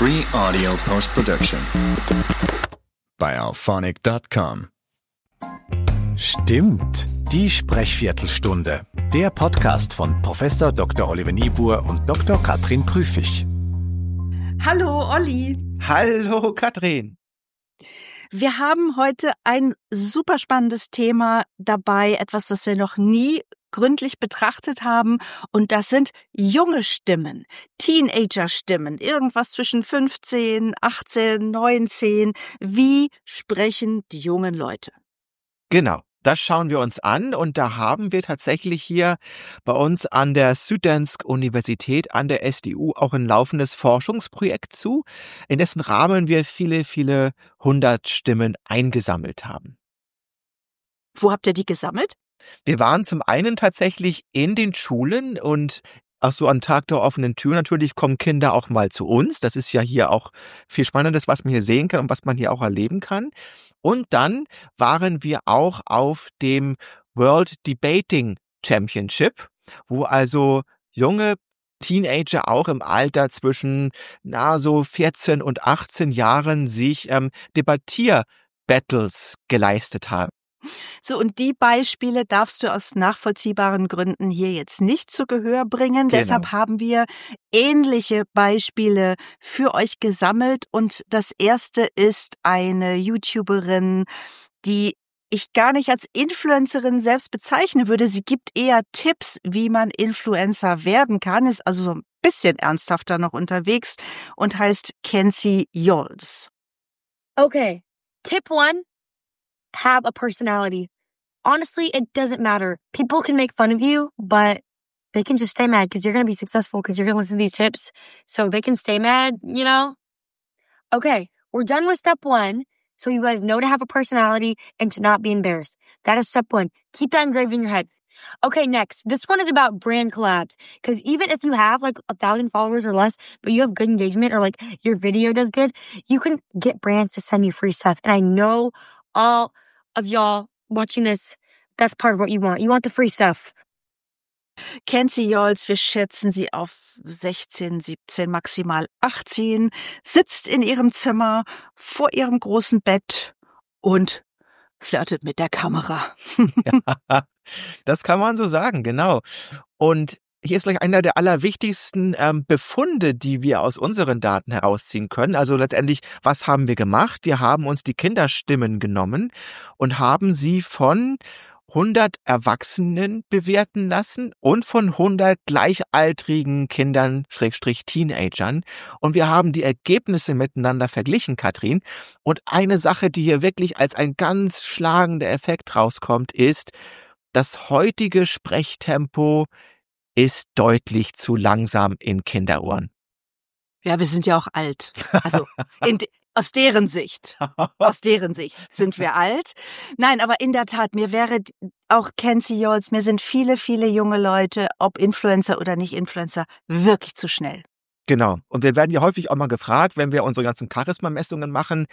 Free audio post-production bei auphonic.com. Stimmt, die Sprechviertelstunde. Der Podcast von Professor Dr. Oliver Niebuhr und Dr. Katrin Prüfig. Hallo Olli. Hallo Katrin. Wir haben heute ein super spannendes Thema dabei, etwas, was wir noch nie gründlich betrachtet haben, und das sind junge Stimmen, Teenager-Stimmen, irgendwas zwischen 15, 18, 19. Wie sprechen die jungen Leute? Genau, das schauen wir uns an, und da haben wir tatsächlich hier bei uns an der Süddansk Universität, an der SDU, auch ein laufendes Forschungsprojekt zu, in dessen Rahmen wir viele, viele 100 Stimmen eingesammelt haben. Wo habt ihr die gesammelt? Wir waren zum einen tatsächlich in den Schulen, und auch so am Tag der offenen Tür natürlich kommen Kinder auch mal zu uns. Das ist ja hier auch viel Spannendes, was man hier sehen kann und was man hier auch erleben kann. Und dann waren wir auch auf dem World Debating Championship, wo also junge Teenager auch im Alter zwischen so 14 und 18 Jahren sich Debattierbattles geleistet haben. So, und die Beispiele darfst du aus nachvollziehbaren Gründen hier jetzt nicht zu Gehör bringen. Genau. Deshalb haben wir ähnliche Beispiele für euch gesammelt. Und das erste ist eine YouTuberin, die ich gar nicht als Influencerin selbst bezeichnen würde. Sie gibt eher Tipps, wie man Influencer werden kann, ist also so ein bisschen ernsthafter noch unterwegs und heißt Kenzie Yols. Okay, tip 1. Have a personality. Honestly, it doesn't matter. People can make fun of you, but they can just stay mad because you're going to be successful because you're going to listen to these tips. So they can stay mad, you know? Okay, we're done with step 1. So you guys know to have a personality and to not be embarrassed. That is step 1. Keep that engraved in your head. Okay, next. This one is about brand collabs. Because even if you have like 1,000 followers or less, but you have good engagement or like your video does good, you can get brands to send you free stuff. And I know all of y'all watching this, that's part of what you want. You want the free stuff. Kenzie Yols, wir schätzen sie auf 16, 17, maximal 18, sitzt in ihrem Zimmer vor ihrem großen Bett und flirtet mit der Kamera. Ja, das kann man so sagen, genau. Und hier ist gleich einer der allerwichtigsten Befunde, die wir aus unseren Daten herausziehen können. Also letztendlich, was haben wir gemacht? Wir haben uns die Kinderstimmen genommen und haben sie von 100 Erwachsenen bewerten lassen und von 100 gleichaltrigen Kindern, Teenagern. Und wir haben die Ergebnisse miteinander verglichen, Katrin. Und eine Sache, die hier wirklich als ein ganz schlagender Effekt rauskommt, ist, das heutige Sprechtempo ist deutlich zu langsam in Kinderohren. Ja, wir sind ja auch alt. Also aus deren Sicht sind wir alt. Nein, aber in der Tat, mir wäre auch Kenzie Yols, mir sind viele, viele junge Leute, ob Influencer oder nicht Influencer, wirklich zu schnell. Genau. Und wir werden ja häufig auch mal gefragt, wenn wir unsere ganzen Charisma-Messungen machen,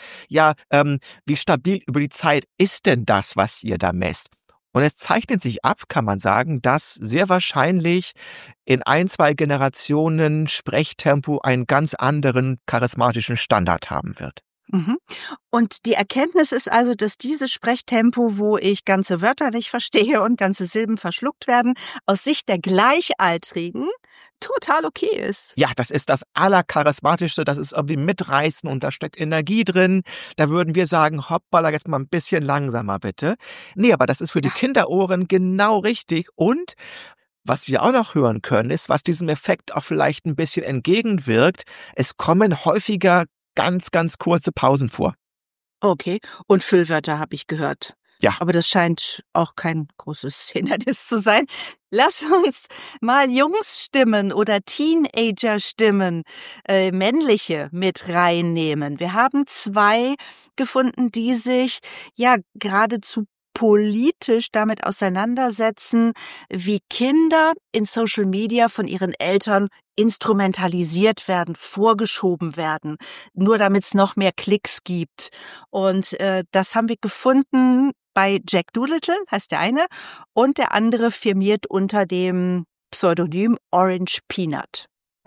wie stabil über die Zeit ist denn das, was ihr da messt? Und es zeichnet sich ab, kann man sagen, dass sehr wahrscheinlich in 1, 2 Generationen Sprechtempo einen ganz anderen charismatischen Standard haben wird. Mhm. Und die Erkenntnis ist also, dass dieses Sprechtempo, wo ich ganze Wörter nicht verstehe und ganze Silben verschluckt werden, aus Sicht der Gleichaltrigen total okay ist. Ja, das ist das Allercharismatischste, das ist irgendwie mitreißen und da steckt Energie drin. Da würden wir sagen, hoppala, jetzt mal ein bisschen langsamer bitte. Nee, aber das ist für die Kinderohren genau richtig. Und was wir auch noch hören können, ist, was diesem Effekt auch vielleicht ein bisschen entgegenwirkt. Es kommen häufiger ganz, ganz kurze Pausen vor. Okay, und Füllwörter habe ich gehört. Ja. Aber das scheint auch kein großes Hindernis zu sein. Lass uns mal Jungsstimmen oder Teenager-Stimmen, männliche, mit reinnehmen. Wir haben 2 gefunden, die sich ja geradezu politisch damit auseinandersetzen, wie Kinder in Social Media von ihren Eltern instrumentalisiert werden, vorgeschoben werden, nur damit es noch mehr Klicks gibt. Und das haben wir gefunden bei Jack Doolittle, heißt der eine, und der andere firmiert unter dem Pseudonym Orange Peanut.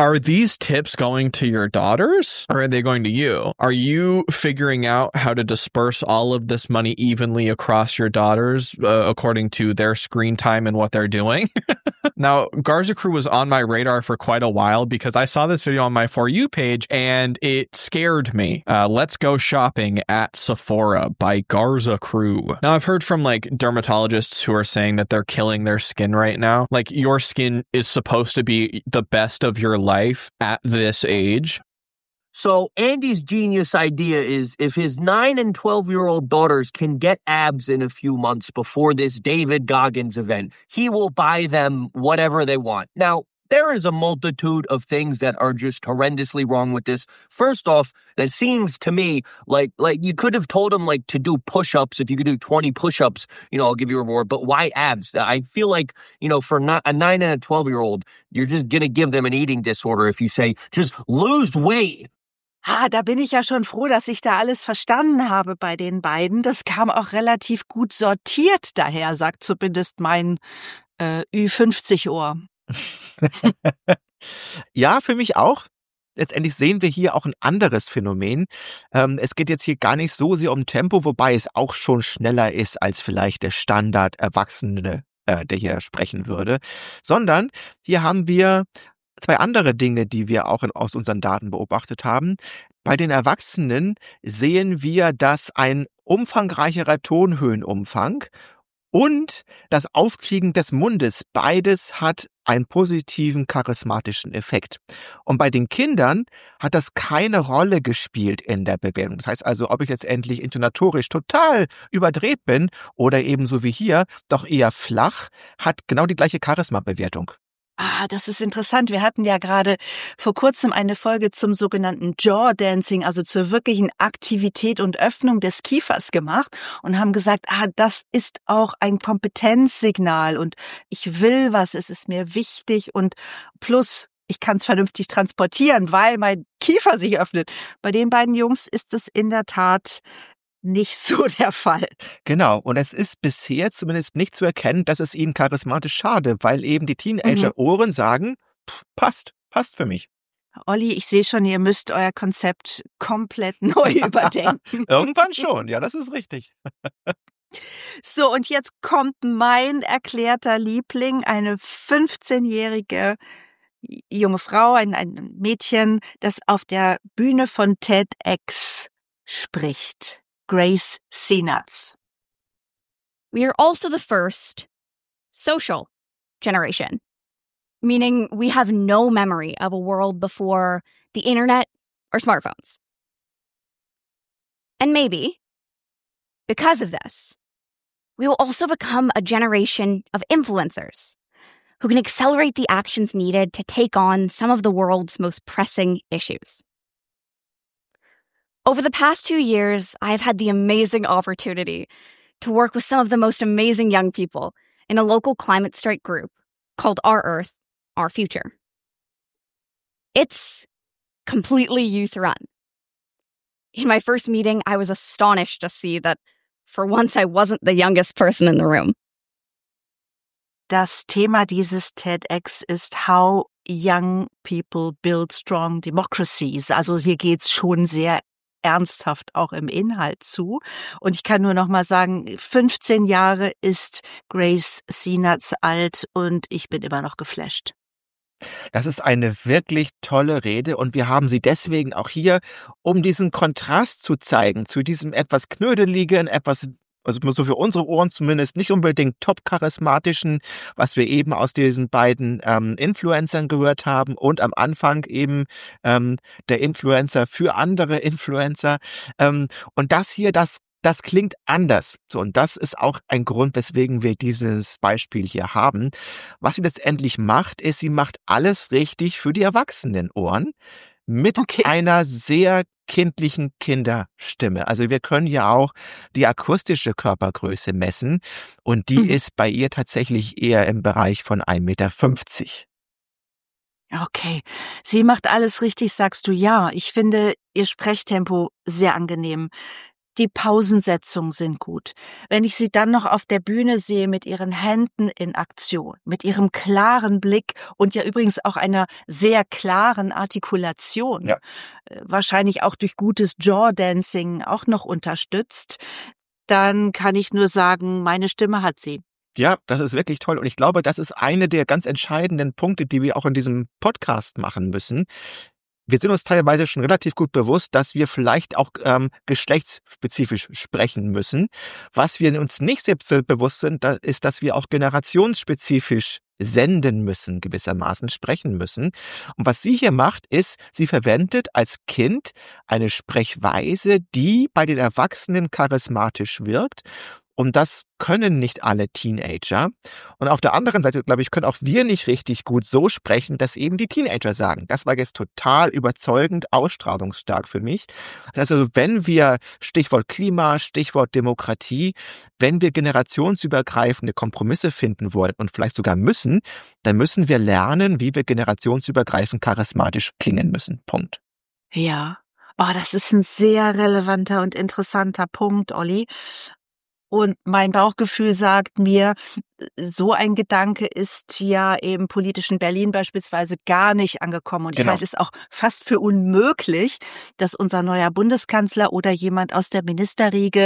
Are these tips going to your daughters or are they going to you? Are you figuring out how to disperse all of this money evenly across your daughters according to their screen time and what they're doing? Now, Garza Crew was on my radar for quite a while because I saw this video on my For You page and it scared me. Let's Go Shopping at Sephora by Garza Crew. Now, I've heard from like dermatologists who are saying that they're killing their skin right now. Like your skin is supposed to be the best of your life at this age. So Andy's genius idea is if his 9 and 12-year-old daughters can get abs in a few months before this David Goggins event, he will buy them whatever they want. Now, there is a multitude of things that are just horrendously wrong with this. First off, that seems to me like you could have told him like to do push-ups. If you could do 20 push-ups, I'll give you a reward. But why abs? I feel like, for a 9 and a 12-year-old, you're just going to give them an eating disorder if you say, just lose weight. Da bin ich ja schon froh, dass ich da alles verstanden habe bei den beiden. Das kam auch relativ gut sortiert daher, sagt zumindest mein Ü50-Ohr. Ja, für mich auch. Letztendlich sehen wir hier auch ein anderes Phänomen. Es geht jetzt hier gar nicht so sehr um Tempo, wobei es auch schon schneller ist als vielleicht der Standard-Erwachsene, der hier sprechen würde, sondern hier haben wir zwei andere Dinge, die wir auch aus unseren Daten beobachtet haben. Bei den Erwachsenen sehen wir, dass ein umfangreicherer Tonhöhenumfang und das Aufkriegen des Mundes, beides hat einen positiven charismatischen Effekt. Und bei den Kindern hat das keine Rolle gespielt in der Bewertung. Das heißt also, ob ich letztendlich intonatorisch total überdreht bin oder ebenso wie hier doch eher flach, hat genau die gleiche Charisma-Bewertung. Das ist interessant. Wir hatten ja gerade vor kurzem eine Folge zum sogenannten Jaw Dancing, also zur wirklichen Aktivität und Öffnung des Kiefers gemacht und haben gesagt, das ist auch ein Kompetenzsignal und ich will was, es ist mir wichtig und plus ich kann es vernünftig transportieren, weil mein Kiefer sich öffnet. Bei den beiden Jungs ist es in der Tat nicht so der Fall. Genau, und es ist bisher zumindest nicht zu erkennen, dass es ihnen charismatisch schade, weil eben die Teenager-Ohren sagen, passt für mich. Olli, ich sehe schon, ihr müsst euer Konzept komplett neu überdenken. Irgendwann schon, ja, das ist richtig. So, und jetzt kommt mein erklärter Liebling, eine 15-jährige junge Frau, ein Mädchen, das auf der Bühne von TEDx spricht. Grace Senath. We are also the first social generation, meaning we have no memory of a world before the internet or smartphones. And maybe, because of this, we will also become a generation of influencers who can accelerate the actions needed to take on some of the world's most pressing issues. Over the past 2 years, I have had the amazing opportunity to work with some of the most amazing young people in a local climate strike group called Our Earth, Our Future. It's completely youth-run. In my first meeting, I was astonished to see that for once I wasn't the youngest person in the room. Das Thema dieses TEDx ist How Young People Build Strong Democracies. Also hier geht's schon sehr ernsthaft auch im Inhalt zu. Und ich kann nur noch mal sagen, 15 Jahre ist Grace Senath alt und ich bin immer noch geflasht. Das ist eine wirklich tolle Rede und wir haben sie deswegen auch hier, um diesen Kontrast zu zeigen zu diesem etwas knödeligen, also so für unsere Ohren zumindest nicht unbedingt top-charismatischen, was wir eben aus diesen beiden Influencern gehört haben und am Anfang eben der Influencer für andere Influencer. Und das hier, das klingt anders. So, und das ist auch ein Grund, weswegen wir dieses Beispiel hier haben. Was sie letztendlich macht, ist, sie macht alles richtig für die Erwachsenenohren mit einer sehr kindlichen Kinderstimme. Also wir können ja auch die akustische Körpergröße messen und die ist bei ihr tatsächlich eher im Bereich von 1,50 Meter. Okay, sie macht alles richtig, sagst du. Ja, ich finde ihr Sprechtempo sehr angenehm. Die Pausensetzungen sind gut. Wenn ich sie dann noch auf der Bühne sehe mit ihren Händen in Aktion, mit ihrem klaren Blick und ja übrigens auch einer sehr klaren Artikulation, wahrscheinlich auch durch gutes Jaw-Dancing auch noch unterstützt, dann kann ich nur sagen, meine Stimme hat sie. Ja, das ist wirklich toll. Und ich glaube, das ist eine der ganz entscheidenden Punkte, die wir auch in diesem Podcast machen müssen. Wir sind uns teilweise schon relativ gut bewusst, dass wir vielleicht auch geschlechtsspezifisch sprechen müssen. Was wir uns nicht sehr bewusst sind, ist, dass wir auch generationsspezifisch senden müssen, gewissermaßen sprechen müssen. Und was sie hier macht, ist, sie verwendet als Kind eine Sprechweise, die bei den Erwachsenen charismatisch wirkt. Und das können nicht alle Teenager. Und auf der anderen Seite, glaube ich, können auch wir nicht richtig gut so sprechen, dass eben die Teenager sagen. Das war jetzt total überzeugend, ausstrahlungsstark für mich. Das heißt also, wenn wir, Stichwort Klima, Stichwort Demokratie, wenn wir generationsübergreifende Kompromisse finden wollen und vielleicht sogar müssen, dann müssen wir lernen, wie wir generationsübergreifend charismatisch klingen müssen. Punkt. Ja, das ist ein sehr relevanter und interessanter Punkt, Olli. Und mein Bauchgefühl sagt mir, so ein Gedanke ist ja im politischen Berlin beispielsweise gar nicht angekommen. Und ich halte es auch fast für unmöglich, dass unser neuer Bundeskanzler oder jemand aus der Ministerriege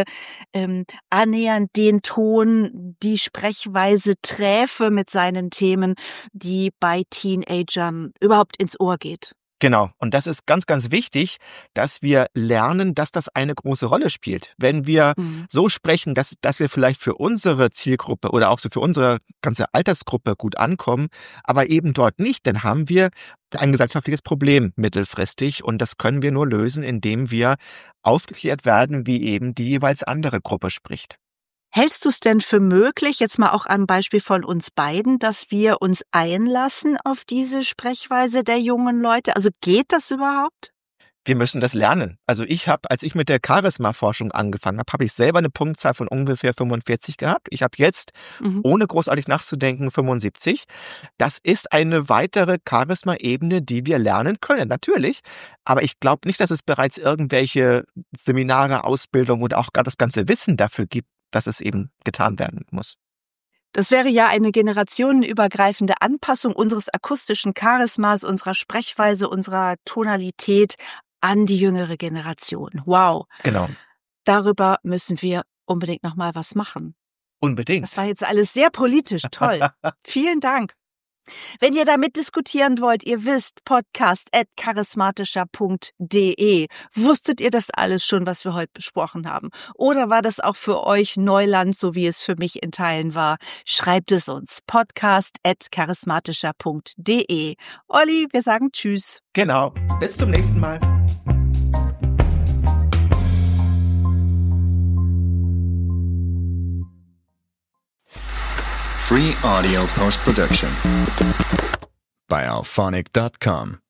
annähernd den Ton, die Sprechweise träfe mit seinen Themen, die bei Teenagern überhaupt ins Ohr geht. Genau. Und das ist ganz, ganz wichtig, dass wir lernen, dass das eine große Rolle spielt. Wenn wir so sprechen, dass wir vielleicht für unsere Zielgruppe oder auch so für unsere ganze Altersgruppe gut ankommen, aber eben dort nicht, dann haben wir ein gesellschaftliches Problem mittelfristig. Und das können wir nur lösen, indem wir aufgeklärt werden, wie eben die jeweils andere Gruppe spricht. Hältst du es denn für möglich, jetzt mal auch am Beispiel von uns beiden, dass wir uns einlassen auf diese Sprechweise der jungen Leute? Also geht das überhaupt? Wir müssen das lernen. Also als ich mit der Charisma-Forschung angefangen habe, habe ich selber eine Punktzahl von ungefähr 45 gehabt. Ich habe jetzt, ohne großartig nachzudenken, 75. Das ist eine weitere Charisma-Ebene, die wir lernen können, natürlich. Aber ich glaube nicht, dass es bereits irgendwelche Seminare, Ausbildung oder auch gar das ganze Wissen dafür gibt, dass es eben getan werden muss. Das wäre ja eine generationenübergreifende Anpassung unseres akustischen Charismas, unserer Sprechweise, unserer Tonalität an die jüngere Generation. Wow. Genau. Darüber müssen wir unbedingt noch mal was machen. Unbedingt. Das war jetzt alles sehr politisch. Toll. Vielen Dank. Wenn ihr da mitdiskutieren wollt, ihr wisst, podcast@charismatischer.de. Wusstet ihr das alles schon, was wir heute besprochen haben? Oder war das auch für euch Neuland, so wie es für mich in Teilen war? Schreibt es uns. podcast@charismatischer.de. Olli, wir sagen Tschüss. Genau. Bis zum nächsten Mal. Free audio post-production by alphonic.com.